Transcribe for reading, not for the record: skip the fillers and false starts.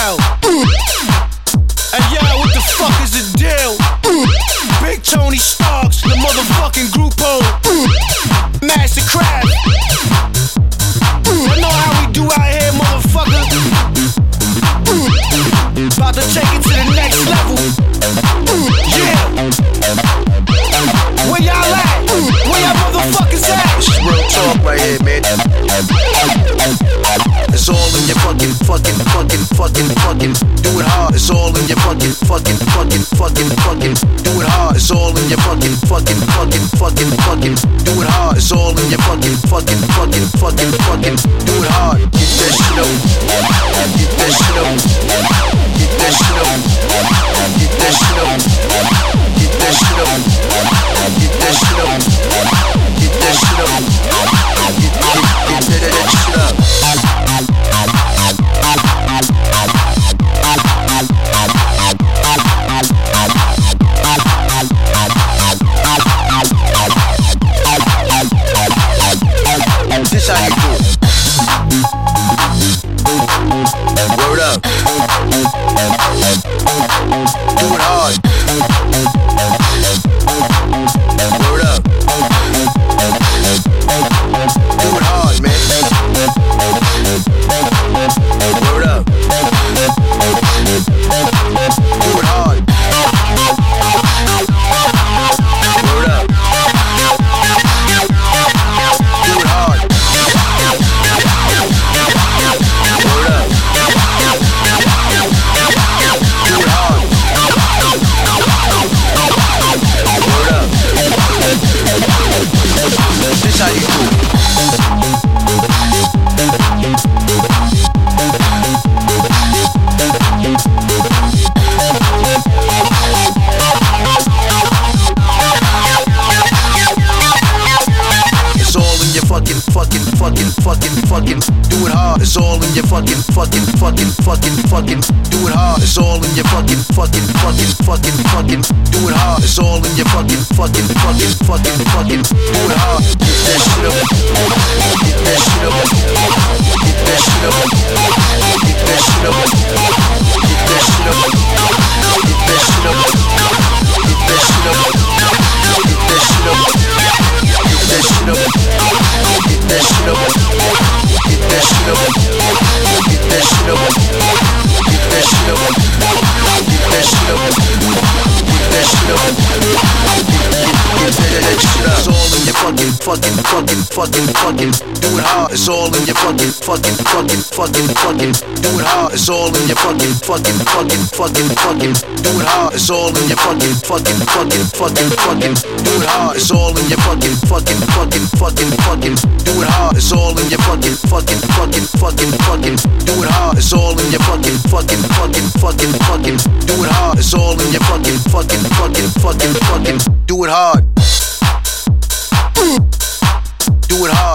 style. And yeah, what the fuck is the deal? Big Tony Starks, the motherfucking Grupo. Master Craft. You know how we do out here, motherfucker. About to take it to the next level. Yeah. Where y'all at? Where y'all motherfuckers at? This is real talk right here, man. It's all in your fucking. Do it hard. It's all in your fucking. Do it hard. It's all in your fucking. Do it hard. It's all in your fucking. Do it hard. Get that shit up. Get that shit up. Get that shit up. Get that shit up. Get that shit up. Get that shit up. Get that shit up. Get that shit up. This how you do it. Word up. Do it hard. Word up. Do it hard, man. Word up. Do it hard. Word up. Do it hard. Word up. Do it hard. Word up. This how you do it. It's all in your fucking. Do it hard. It's all in your fucking. Do it hard. It's all in your fucking. Do it hard. It's all in your fucking. Do it hard. Get that shit up. Get that shit up. Get that shit up. Get that shit up. Get that shit up. Get that shit up. Get that shit up. Get that shit up. Get that shit up. Get that shit up. Get that shit up. Get that shit up. Get that shit up. Get that shit up. Get that shit up. Get that shit up. It's all in your fucking. Do it hard. It's all in your fucking. Do it hard. It's all in your fucking. Do it hard. It's all in your fucking. Do it hard. It's all in your fucking. Do it hard. It's all in your fucking. Do it hard. It's all in your fucking. Do it hard. It's all in your fucking. Do it hard. Do it hard.